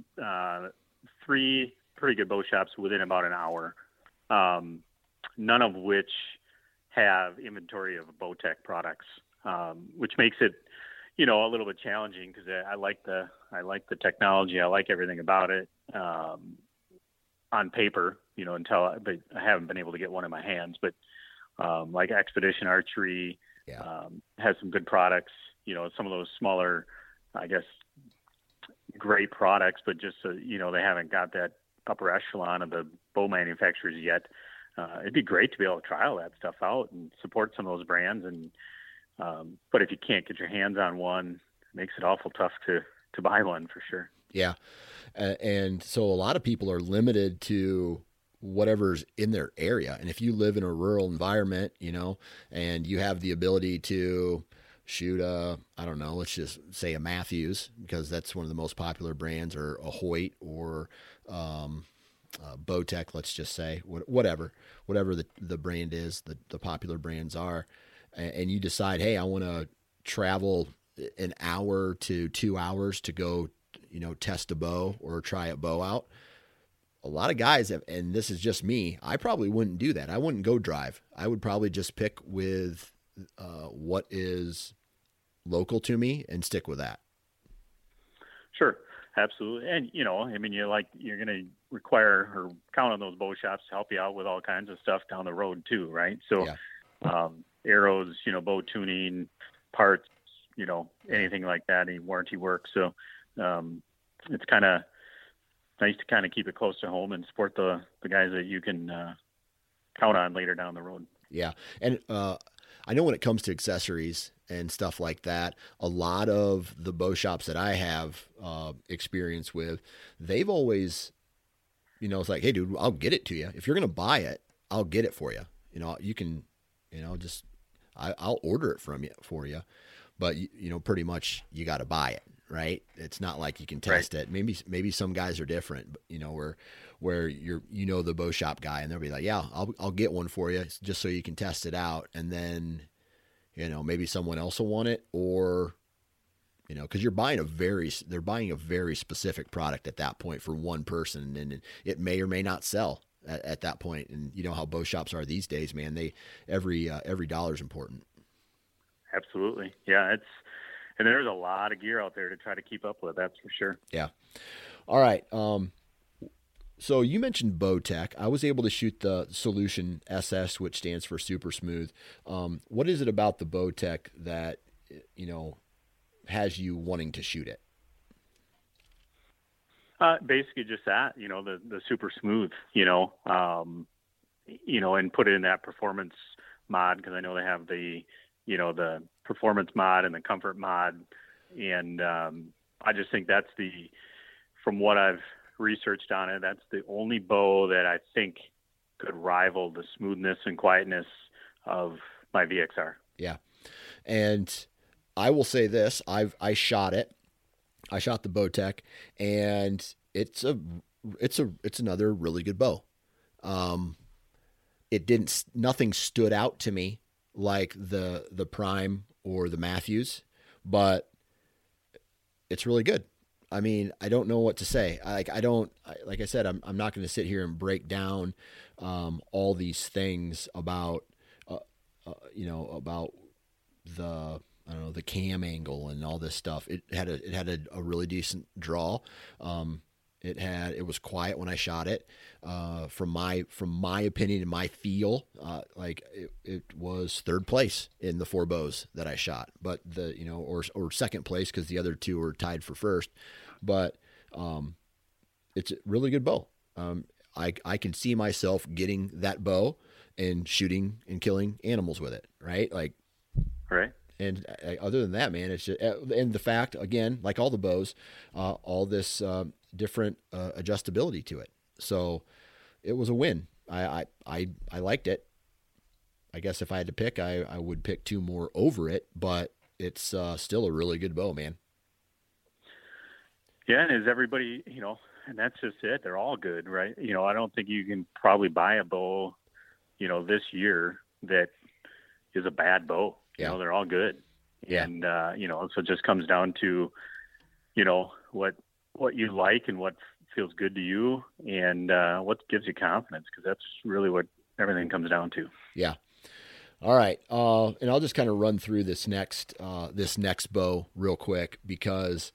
3 pretty good bow shops within about an hour. None of which have inventory of Bowtech products, which makes it, a little bit challenging because I like the technology. I like everything about it, on paper, but I haven't been able to get one in my hands, but, like Expedition Archery, has some good products, some of those smaller, I guess, great products, but just, they haven't got that upper echelon of the bow manufacturers yet. It'd be great to be able to try all that stuff out and support some of those brands. And, but if you can't get your hands on one, it makes it awful tough to buy one for sure. Yeah. And so a lot of people are limited to whatever's in their area. And if you live in a rural environment, and you have the ability to shoot let's just say a Matthews, because that's one of the most popular brands, or a Hoyt, or Bowtech, let's just say, whatever the brand is, the popular brands are, and you decide, hey, I want to travel an hour to 2 hours to go, test a bow or try a bow out. A lot of guys have, and this is just me, I probably wouldn't do that. I wouldn't go drive. I would probably just pick with what is local to me and stick with that. Sure. Absolutely. And, you're going to require or count on those bow shops to help you out with all kinds of stuff down the road too. Right. So, arrows, bow tuning, parts, anything like that, any warranty work. So, it's kind of nice to kind of keep it close to home and support the guys that you can, count on later down the road. Yeah. And, I know when it comes to accessories and stuff like that, a lot of the bow shops that I have experience with, they've always, it's like, hey, dude, I'll get it to you. If you're going to buy it, I'll get it for you. You can, I'll order it for you. But, pretty much you got to buy it, right? It's not like you can test it. Maybe some guys are different, where you're, the bow shop guy, and they'll be like, yeah, I'll get one for you just so you can test it out. And then, maybe someone else will want it, or, cause they're buying a very specific product at that point for one person, and it may or may not sell at that point. And you know how bow shops are these days, man, every dollar is important. Absolutely. Yeah. And there's a lot of gear out there to try to keep up with. That's for sure. Yeah. All right. So you mentioned Bowtech. I was able to shoot the Solution SS, which stands for Super Smooth. What is it about the Bowtech that, has you wanting to shoot it? Basically just that, the Super Smooth, and put it in that performance mod, because I know they have the performance mod and the comfort mod. And I just think that's from what I've researched on it, that's the only bow that I think could rival the smoothness and quietness of my VXR. Yeah. And I will say this, I shot it. I shot the Bowtech, and it's another really good bow. Nothing stood out to me like the Prime or the Matthews, but it's really good. I mean, I don't know what to say. Like I said, I'm not going to sit here and break down all these things about about the cam angle and all this stuff. It had a really decent draw. It was quiet when I shot it. From my opinion and my feel, it was third place in the 4 bows that I shot, but or second place, because the other 2 were tied for first. But it's a really good bow. I can see myself getting that bow and shooting and killing animals with it. Right. Right. And other than that, man, it's just, and the fact, again, like all the bows, all this different adjustability to it. So it was a win. I liked it. I guess if I had to pick, I would pick 2 more over it, but it's still a really good bow, man. Yeah, and is everybody, and that's just it. They're all good, right? I don't think you can probably buy a bow, this year that is a bad bow. Yeah. They're all good. Yeah. And, so it just comes down to, what you like and what feels good to you and what gives you confidence, because that's really what everything comes down to. Yeah. All right. And I'll just kind of run through this next bow real quick because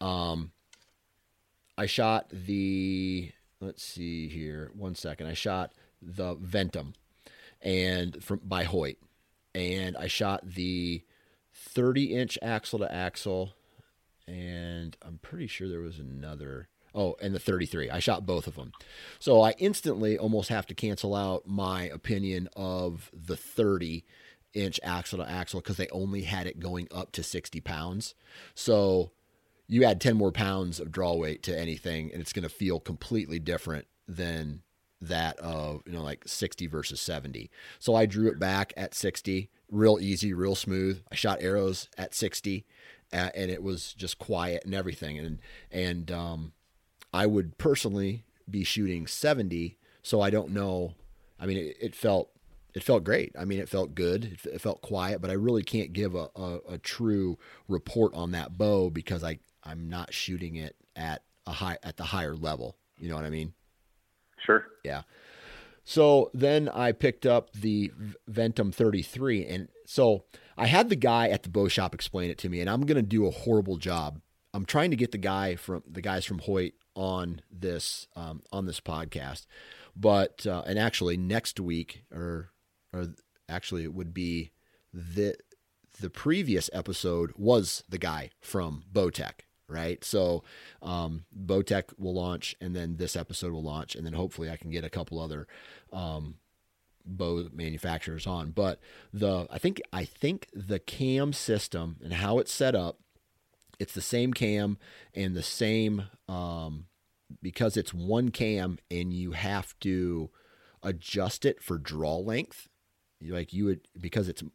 I shot let's see here, 1 second. I shot the Ventum by Hoyt, and I shot the 30-inch axle to axle, and I'm pretty sure there was another. Oh, and the 33. I shot both of them. So I instantly almost have to cancel out my opinion of the 30-inch axle to axle because they only had it going up to 60 pounds. So you add 10 more pounds of draw weight to anything, and it's going to feel completely different than that of, like 60 versus 70. So I drew it back at 60, real easy, real smooth. I shot arrows at 60, and it was just quiet and everything. And I would personally be shooting 70, so I don't know. I mean, it felt great. I mean, it felt good. It felt quiet, but I really can't give a true report on that bow because I'm not shooting it at the higher level. You know what I mean? Sure. Yeah. So then I picked up the Ventum 33, and so I had the guy at the bow shop explain it to me, and I'm going to do a horrible job. I'm trying to get the guys from Hoyt on this podcast, but and actually next week or actually it would be the previous episode was the guy from Bowtech, right? So Bowtech will launch, and then this episode will launch, and then hopefully I can get a couple other bow manufacturers on. But I think the cam system and how it's set up, it's the same cam and the same because it's one cam and you have to adjust it for draw length. Because it's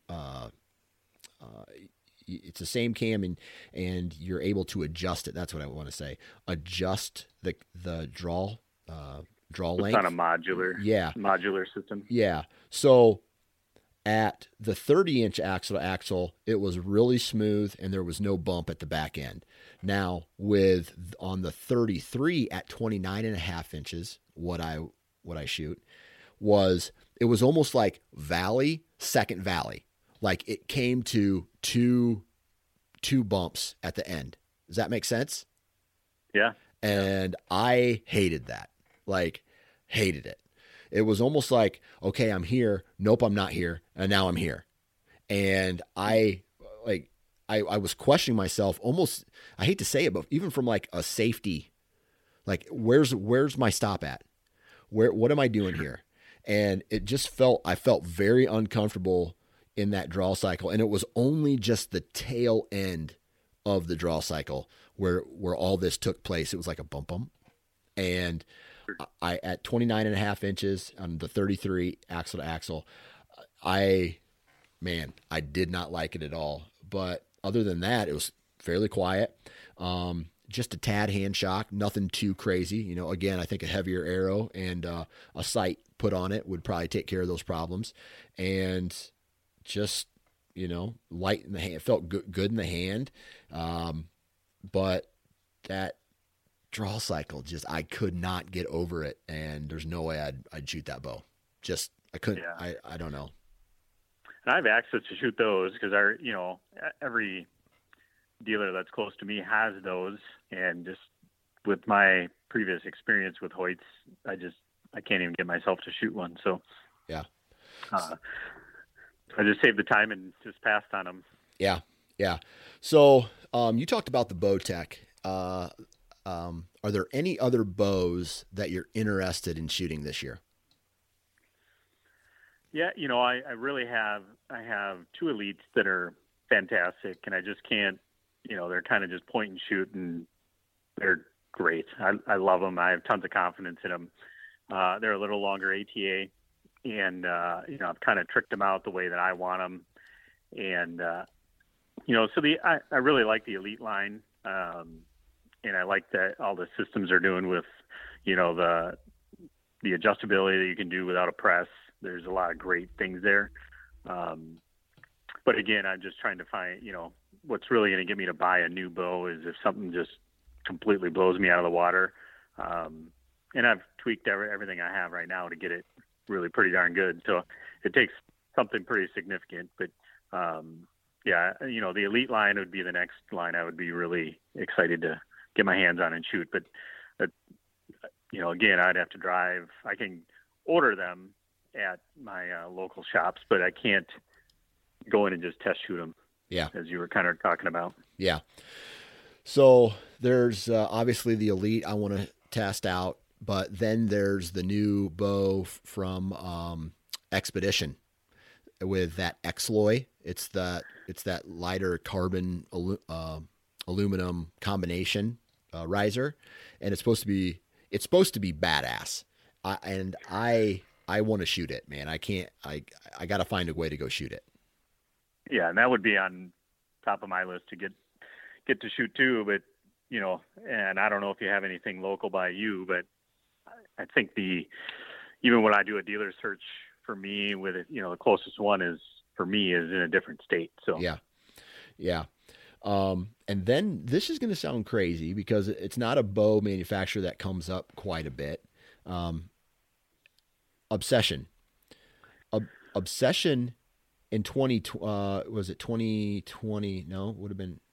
the same cam and you're able to adjust it. That's what I want to say. Adjust the draw length. It's on a modular system. Yeah. So at the 30-inch axle to axle, it was really smooth and there was no bump at the back end. Now on the 33 at 29.5 inches, what I shoot it was almost like second valley. Like it came to two bumps at the end. Does that make sense? Yeah. And I hated that. Hated it. It was almost like, okay, I'm here. Nope, I'm not here. And now I'm here. And I was questioning myself almost, I hate to say it, but even from like a safety, like where's my stop at? What am I doing here? And it just I felt very uncomfortable in that draw cycle. And it was only just the tail end of the draw cycle where all this took place. It was like a bump. And I, at 29.5 inches on the 33 axle to axle, I did not like it at all. But other than that, it was fairly quiet. Just a tad hand shock, nothing too crazy. Again, I think a heavier arrow and a sight put on it would probably take care of those problems. And just, light in the hand, it felt good in the hand. But that draw cycle, I could not get over it. And there's no way I'd shoot that bow. I couldn't, yeah. I don't know. And I have access to shoot those because every dealer that's close to me has those, and just with my previous experience with Hoyts, I can't even get myself to shoot one. So yeah, I just saved the time and just passed on them. Yeah. So you talked about the Bowtech. Are there any other bows that you're interested in shooting this year? Yeah, I really have. I have 2 elites that are fantastic, and I just can't. They're kind of just point and shoot, and they're great. I love them. I have tons of confidence in them. They're a little longer ATA, and I've kind of tricked them out the way that I want them. And, so I really like the Elite line. And I like that all the systems are doing with, the adjustability that you can do without a press. There's a lot of great things there. But again, I'm just trying to find, what's really going to get me to buy a new bow is if something just completely blows me out of the water. And I've tweaked everything I have right now to get it really pretty darn good. So it takes something pretty significant, but, the Elite line would be the next line I would be really excited to get my hands on and shoot. But, again, I'd have to drive. I can order them at my local shops, but I can't go in and just test shoot them. Yeah. As you were kind of talking about. Yeah. So there's obviously the Elite I want to test out, but then there's the new bow from Expedition with that Xloy. It's that lighter carbon aluminum combination riser, and it's supposed to be badass. I want to shoot it, man. I got to find a way to go shoot it. Yeah, and that would be on top of my list to get to shoot too. But and I don't know if you have anything local by you, but I think even when I do a dealer search for me with it, the closest one is in a different state. So yeah. And then this is going to sound crazy because it's not a bow manufacturer that comes up quite a bit. Obsession. Obsession in 2020? No, it would have been,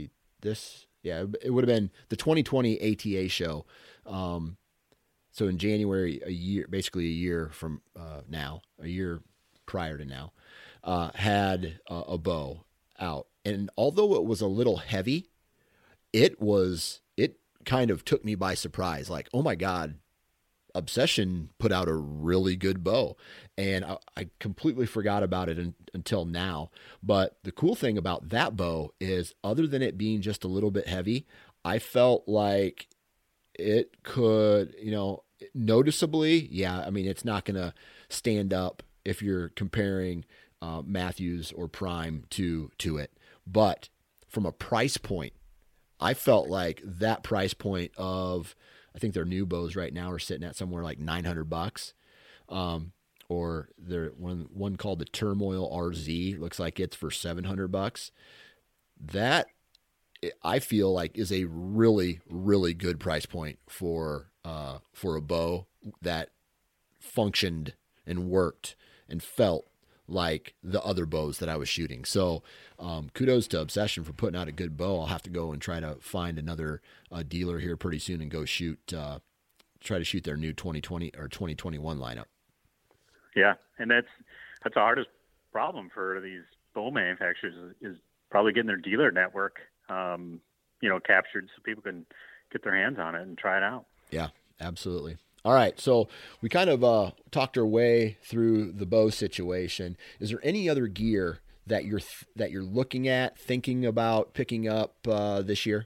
it would have been the 2020 ATA show. So in January, basically a year from now, a year prior to now, had a bow out. And although it was a little heavy, it kind of took me by surprise. Like, oh my God, Obsession put out a really good bow. And I completely forgot about it until now. But the cool thing about that bow is, other than it being just a little bit heavy, I felt like it could, noticeably, it's not going to stand up if you're comparing Mathews or Prime to it. But from a price point, I felt like that price point of, I think their new bows right now are sitting at somewhere like $900. Or their one called the Turmoil RZ looks like it's for $700. That, I feel like, is a really, really good price point for a bow that functioned and worked and felt like the other bows that I was shooting. So kudos to Obsession for putting out a good bow. I'll have to go and try to find another dealer here pretty soon and go try to shoot their new 2020 or 2021 lineup. Yeah, and that's the hardest problem for these bow manufacturers is probably getting their dealer network, captured so people can get their hands on it and try it out. Yeah, absolutely. All right, so we kind of talked our way through the bow situation. Is there any other gear that you're looking at, thinking about picking up this year?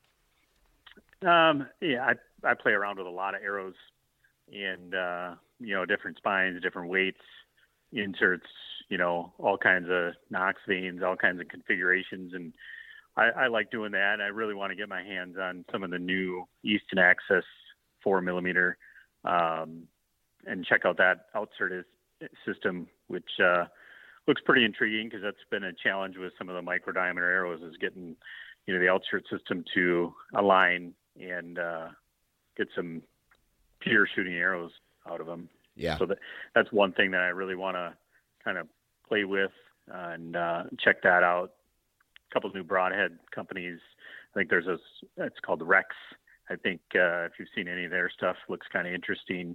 I play around with a lot of arrows and different spines, different weights, inserts, all kinds of Knox vanes, all kinds of configurations, and I like doing that. I really want to get my hands on some of the new Easton Access 4mm. And check out that outsert system, which looks pretty intriguing because that's been a challenge with some of the micro diameter arrows, is getting the outsert system to align and get some pure shooting arrows out of them. Yeah. So that's one thing that I really want to kind of play with and check that out. A couple of new broadhead companies. I think it's called Rex. I think if you've seen any of their stuff, looks kind of interesting.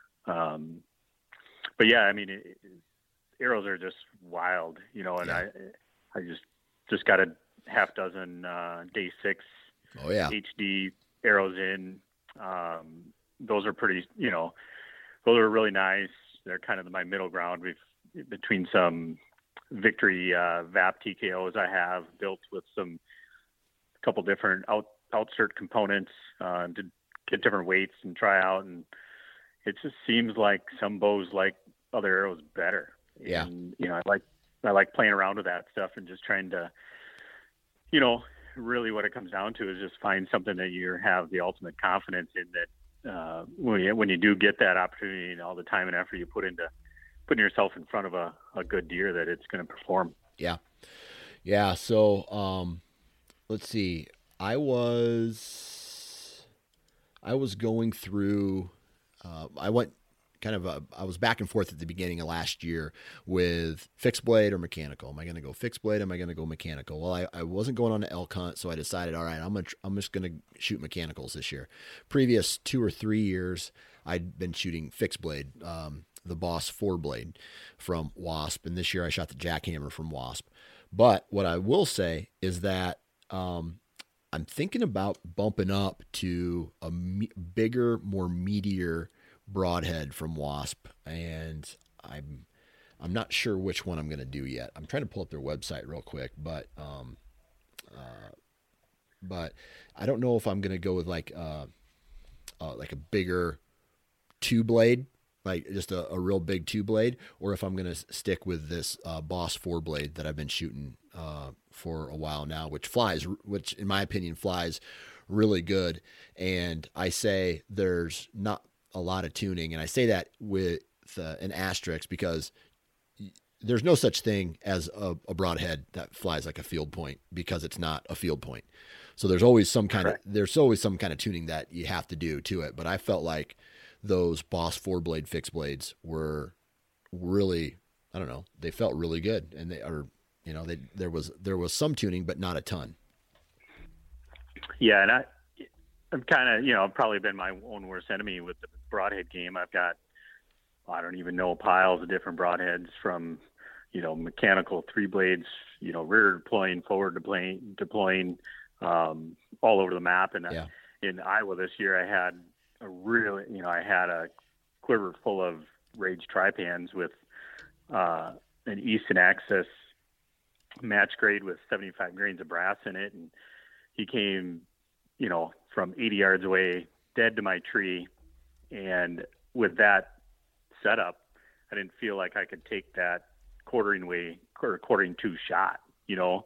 But yeah, arrows are just wild, and yeah. I just got a half dozen Day 6 HD arrows in. Those are pretty, those are really nice. They're kind of my middle ground between some Victory VAP TKOs I have built with a couple different outsert components to get different weights and try out. And it just seems like some bows like other arrows better. Yeah. And, I like playing around with that stuff and just trying to, really what it comes down to is just find something that you have the ultimate confidence in, that when you do get that opportunity and all the time and effort you put into putting yourself in front of a good deer, that it's going to perform. Yeah. Yeah. So, let's see. I was going through, I was back and forth at the beginning of last year with fixed blade or mechanical. Am I going to go fixed blade? Am I going to go mechanical? Well, I wasn't going on to elk hunt, so I decided, all right, I'm just going to shoot mechanicals this year. Previous 2 or 3 years, I'd been shooting fixed blade, the Boss 4-blade from Wasp, and this year I shot the Jackhammer from Wasp. But what I will say is that I'm thinking about bumping up to a bigger, more meatier broadhead from Wasp, and I'm not sure which one I'm going to do yet. I'm trying to pull up their website real quick, but I don't know if I'm going to go with like a bigger 2-blade, like just a real big 2-blade, or if I'm going to stick with this Boss 4-blade that I've been shooting for a while now, which in my opinion flies really good. And I say there's not a lot of tuning, and I say that with an asterisk because there's no such thing as a broadhead that flies like a field point, because it's not a field point. So there's always some kind of tuning that you have to do to it. But I felt like those Boss 4-blade fixed blades were really, I don't know, they felt really good, and they are, there was some tuning, but not a ton. Yeah, and I'm kind of, I've probably been my own worst enemy with the broadhead game. I've got, I don't even know, piles of different broadheads from, mechanical 3-blades, rear deploying, forward deploying, all over the map. And in Iowa this year, I had a quiver full of Rage Tripans with an Easton Axis match grade with 75 grains of brass in it. And he came, from 80 yards away, dead to my tree. And with that setup, I didn't feel like I could take that quartering 2 shot, because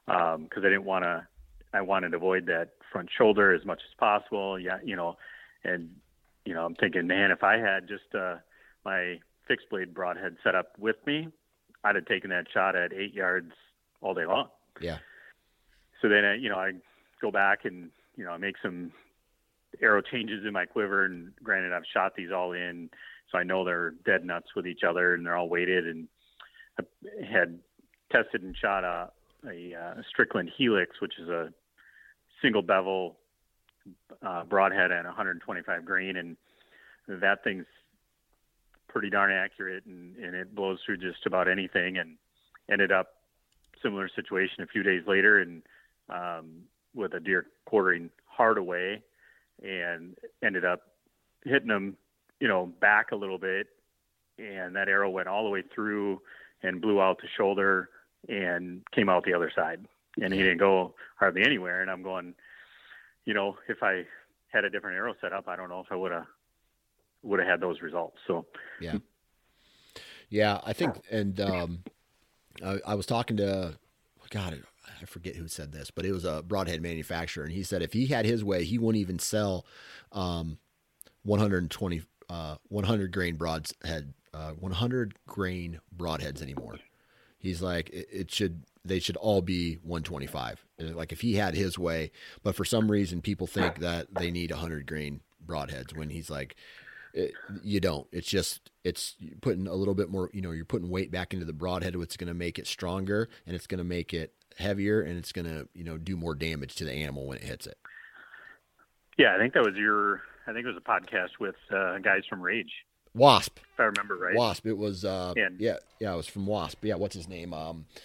I wanted to avoid that front shoulder as much as possible. Yeah. And, I'm thinking, man, if I had just my fixed blade broadhead set up with me, I'd have taken that shot at 8 yards all day long. Yeah. So then, I go back and, I make some arrow changes in my quiver, and granted, I've shot these all in, so I know they're dead nuts with each other and they're all weighted. And I had tested and shot a Strickland Helix, which is a single bevel broadhead at 125 grain, and that thing's pretty darn accurate, and it blows through just about anything. And ended up similar situation a few days later, and with a deer quartering hard away, and ended up hitting him, back a little bit, and that arrow went all the way through and blew out the shoulder and came out the other side, and he didn't go hardly anywhere. And I'm going, if I had a different arrow set up, I don't know if I would have had those results. So yeah, I think, and I was talking to, God, I forget who said this, but it was a broadhead manufacturer, and he said if he had his way, he wouldn't even sell 100 grain broadhead, 100 grain broadheads anymore. He's like, they should all be 125. Like if he had his way, but for some reason people think that they need 100 grain broadheads, when he's like, you don't. It's putting a little bit more, you're putting weight back into the broadhead. It's going to make it stronger, and it's going to make it heavier, and it's going to, do more damage to the animal when it hits it. Yeah. I think it was a podcast with guys from Rage. Wasp. If I remember right. Wasp. It was, it was from Wasp. Yeah. What's his name?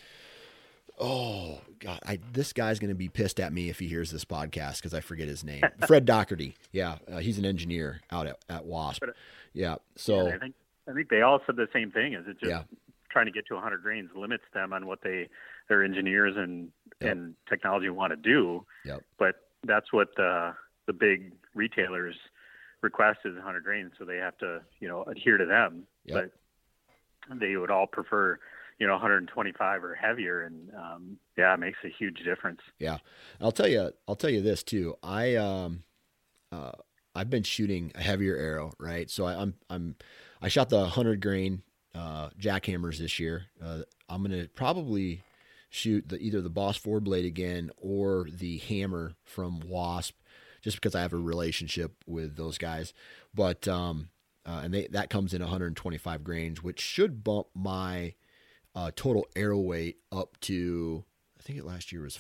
Oh God, this guy's going to be pissed at me if he hears this podcast, because I forget his name. Fred Doherty. Yeah. He's an engineer out at Wasp. Yeah. So I think they all said the same thing, is it just trying to get to 100 grains limits them on what their engineers and technology want to do. Yep. But that's what the big retailers request is 100 grains. So they have to, adhere to them. Yep. they would all prefer, 125 or heavier. And, it makes a huge difference. Yeah. I'll tell you this too. I've been shooting a heavier arrow, right? So I shot the 100 grain, jackhammers this year. I'm going to probably shoot either the Boss 4 blade again or the hammer from Wasp, just because I have a relationship with those guys. But, and that comes in 125 grains, which should bump my total arrow weight up to, I think last year was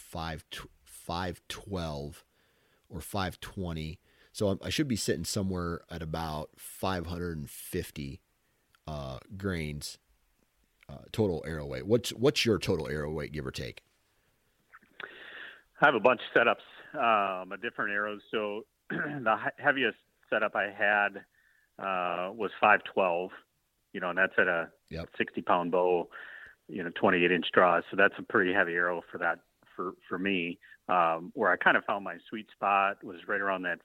512 or 520. So I should be sitting somewhere at about 550 grains total arrow weight. What's your total arrow weight, give or take? I have a bunch of setups, different arrows. So the heaviest setup I had was 512, and that's at a 60-pound bow, 28-inch draw. So that's a pretty heavy arrow for that, for me. Where I kind of found my sweet spot was right around that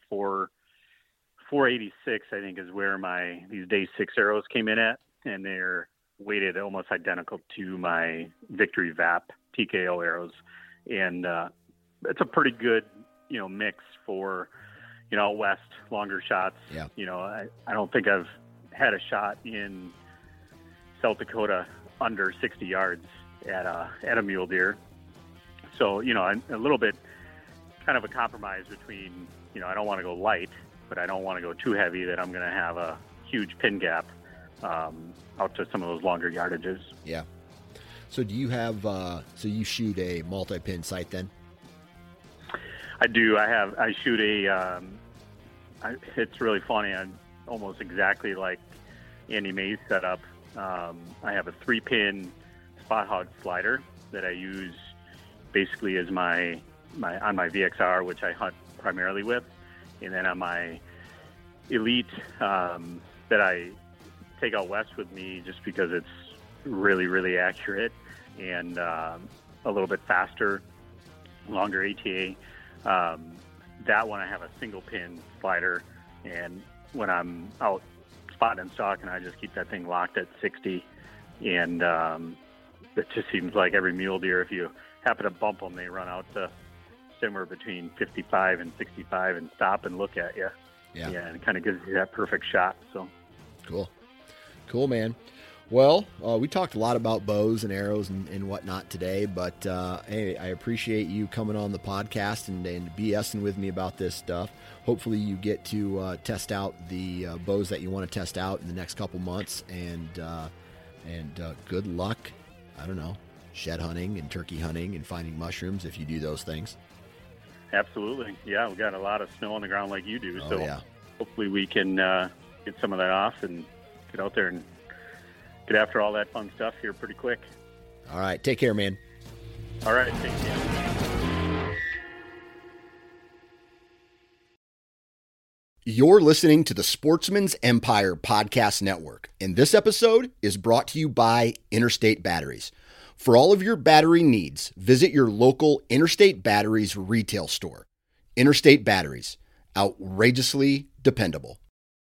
486, I think, is where these Day 6 arrows came in at, and they're weighted almost identical to my Victory VAP TKO arrows. And it's a pretty good, mix for, west, longer shots. Yeah. I don't think I've had a shot in South Dakota under 60 yards at a mule deer. So, a little bit kind of a compromise between, I don't want to go light, but I don't want to go too heavy that I'm going to have a huge pin gap out to some of those longer yardages. Yeah. So do you have, so you shoot a multi-pin sight then? I do. I shoot it's really funny. I'm almost exactly like Andy May's setup. I have a 3-pin spot hog slider that I use basically as my on my VXR, which I hunt primarily with. And then on my Elite, that I take out west with me just because it's really, really accurate and a little bit faster, longer ATA. That one I have a single pin slider, and when I'm out spotting and stalking, I just keep that thing locked at 60. And it just seems like every mule deer, if you happen to bump them, they run out to somewhere between 55 and 65 and stop and look at you. Yeah, and it kind of gives you that perfect shot. So cool, man. Well, we talked a lot about bows and arrows and whatnot today, but hey, I appreciate you coming on the podcast and BSing with me about this stuff. Hopefully you get to test out the bows that you want to test out in the next couple months, and good luck, I don't know, shed hunting and turkey hunting and finding mushrooms if you do those things. Absolutely. Yeah, we've got a lot of snow on the ground like you do, hopefully we can get some of that off and get out there and get after all that fun stuff here pretty quick. All right. Take care, man. All right. Take care. You're listening to the Sportsman's Empire Podcast Network, and this episode is brought to you by Interstate Batteries. For all of your battery needs, visit your local Interstate Batteries retail store. Interstate Batteries, outrageously dependable.